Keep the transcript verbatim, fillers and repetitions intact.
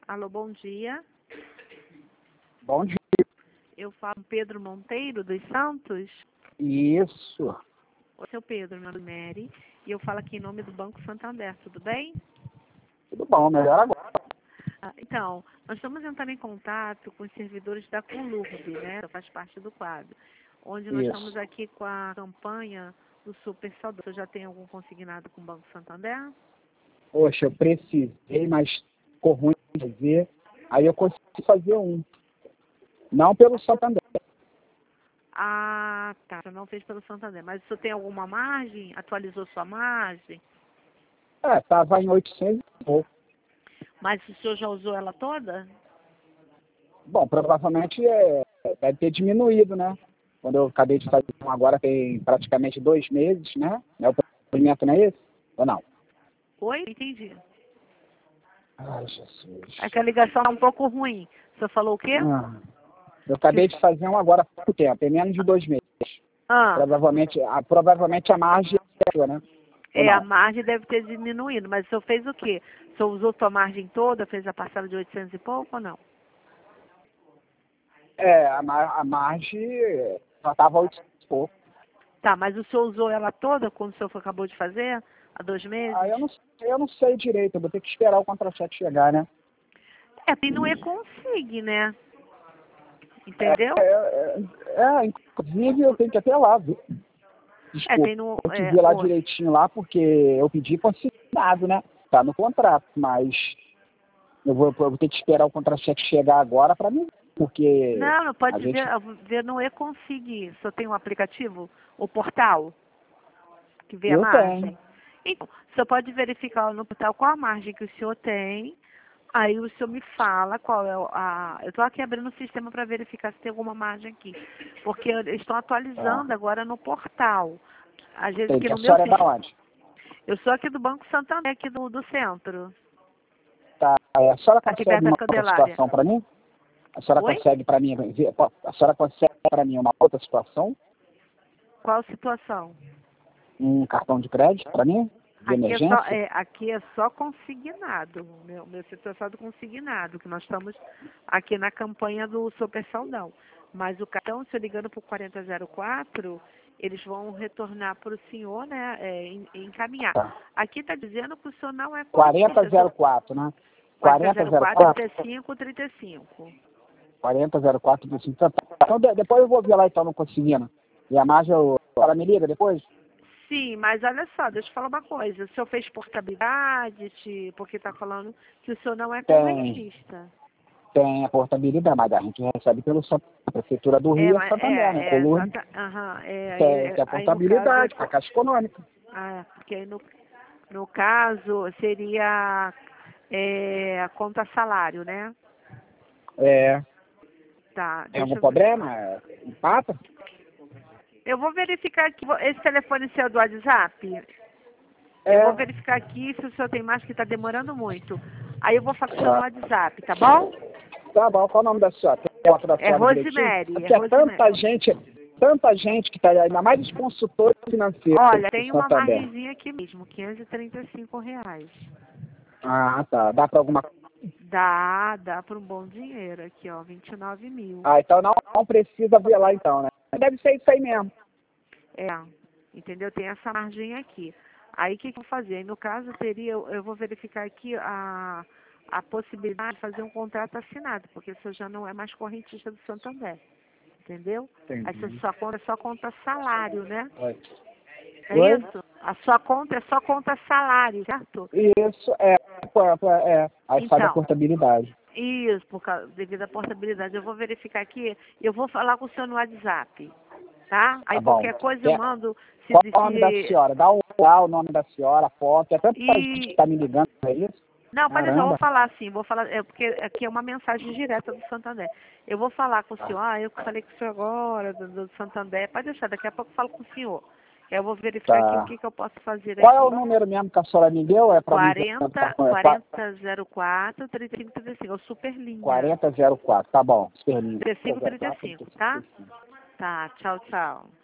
Alô, bom dia. Bom dia. Eu falo com Pedro Monteiro, dos Santos. Isso. Oi, seu Pedro, meu nome é Mary, e eu falo aqui em nome do Banco Santander, tudo bem? Tudo bom, melhor agora. Ah, então, nós estamos entrando em contato com os servidores da Conlurb, né? Faz parte do quadro. Onde nós Isso. estamos aqui com a campanha do Super Saudade. Você já tem algum consignado com o Banco Santander? Poxa, eu precisei, mas ficou ruim de fazer. Aí eu consegui fazer um. Não pelo Santander. Ah, tá. Você não fez pelo Santander. Mas você tem alguma margem? Atualizou sua margem? É, estava em oitocentos e pouco. Mas o senhor já usou ela toda? Bom, provavelmente é, deve ter diminuído, né? Quando eu acabei de fazer um agora tem praticamente dois meses, né? É o procedimento, não é esse? Ou não? Oi? Entendi. Ai, Jesus. É que a ligação é um pouco ruim. Você falou o quê? Ah, eu acabei de fazer um agora há pouco tempo, tem menos de dois meses. Ah, Provavelmente, a, provavelmente a margem é sua, né? Ou é, a não? margem deve ter diminuído, mas o senhor fez o quê? O senhor usou sua margem toda, fez a parcela de oitocentos e pouco ou não? É, a, mar, a margem já estava oitocentos e pouco. Tá, mas o senhor usou ela toda quando o senhor acabou de fazer? Há dois Ah, meses? eu não, eu não sei direito, eu vou ter que esperar o contra-cheque chegar, né? É, tem no e-consig, né? É, Entendeu? é, é, é, inclusive eu tenho que até lá ver. É, Desculpa, tem no... eu te É, vi lá oi. direitinho lá, porque eu pedi consignado, né? Tá no contrato, mas eu vou, eu vou ter que esperar o contra-cheque chegar agora para mim, porque Não, não a pode gente... ver, ver no e-consig. O senhor tem um aplicativo? O portal? Que vê a Eu tenho. margem? Então, o senhor pode verificar no portal qual a margem que o senhor tem. Aí o senhor me fala qual é a... Eu estou aqui abrindo o sistema para verificar se tem alguma margem aqui. Porque eles estão Tá. atualizando agora no portal. Às vezes aqui Entendi. A no meu senhora é da sistema... onde? Eu sou aqui do Banco Santander, aqui do, do centro. Tá. É, a senhora Aqui consegue perto da uma outra Candelária. situação para mim? A senhora Oi? consegue para mim, ver- a senhora consegue para mim uma outra situação? Qual situação? Um cartão de crédito para mim? De Aqui é só, emergência? é, aqui é só consignado. Meu, meu setor é só do consignado, que nós estamos aqui na campanha do Super Saudão. Mas o cartão, se eu ligando para o quarenta zero quatro, eles vão retornar para o senhor, né, é, en- encaminhar. Tá. Aqui está dizendo que o senhor não é quarenta correntista. zero quatro, né? quarenta quarenta zero zero quatro, quatro? trinta e cinco, trinta e cinco. quarenta zero quatro, trinta e cinco. Então, tá. Então, de- depois eu vou ver lá então no conseguindo. E a margem, eu- ela me liga depois? Sim, mas olha só, deixa eu falar uma coisa. O senhor fez portabilidade, te- porque está falando que o senhor não é Tem. correntista. Tem a portabilidade, mas a gente recebe pelo San- a Prefeitura do É, Rio e a mas- Santander, né? é, é, Coluna exata, aham, é, aí, tem, é, tem a aí no caso, é, portabilidade, a co- Caixa Econômica. ah, porque aí no, no caso seria é, a conta salário, né? É, Tá, tem algum deixa eu ver. problema? É, empata? Eu vou verificar aqui, vou- esse telefone seu é do WhatsApp? Eu vou É. verificar aqui se o senhor tem mais, que está demorando muito. Aí eu vou falar com o senhor no Tá. WhatsApp, tá bom? Tá bom, qual o nome da senhora? Tem a foto da É senhora direitinho? É Rosemary, é porque é Rosemary. tanta gente, tanta gente que está aí, ainda mais os consultores financeiros Olha, do tem uma Santander. margenzinha aqui mesmo, quinhentos e trinta e cinco reais. Ah, tá. Dá para alguma coisa? Dá, dá para um bom dinheiro aqui, ó, vinte e nove mil. Ah, então não, não precisa ver lá então, né? Deve ser isso aí mesmo. É, entendeu? Tem essa margem aqui. Aí o que, que eu vou fazer? Aí, no caso, teria, eu, eu vou verificar aqui a, a possibilidade de fazer um contrato assinado, porque isso já não é mais correntista do Santander. Entendeu? Aí Entendi. se sua conta é só conta salário, né? Oi? É Oi? isso? A sua conta é só conta salário, certo? Isso, é, é, é. Aí faz a Então, portabilidade. isso, por causa, devido à portabilidade. Eu vou verificar aqui e eu vou falar com o senhor no WhatsApp, tá? Tá Aí bom. qualquer coisa eu É, mando, se, qual é o nome da se, senhora? Dá o, dá o nome da senhora, a foto. É tanta gente que e tá me ligando, é isso? não, pode deixar, eu vou Caramba. falar sim, vou falar, é porque aqui é uma mensagem direta do Santander. Eu vou falar com o senhor, ah, eu falei com o senhor agora, do, do Santander, pode deixar, daqui a pouco eu falo com o senhor. Eu vou verificar aqui o Tá. que, que eu posso fazer Qual é o aqui. número mesmo que a senhora me deu? É para mim ver o quarenta, cartão. É quarenta zero quatro, trinta e cinco, trinta e cinco, é o super linha. quarenta zero quatro. Tá bom. Super lindo. trinta e cinco, trinta e quarenta zero quatro, cinco, tá? trinta e cinco. Tá, tchau, tchau.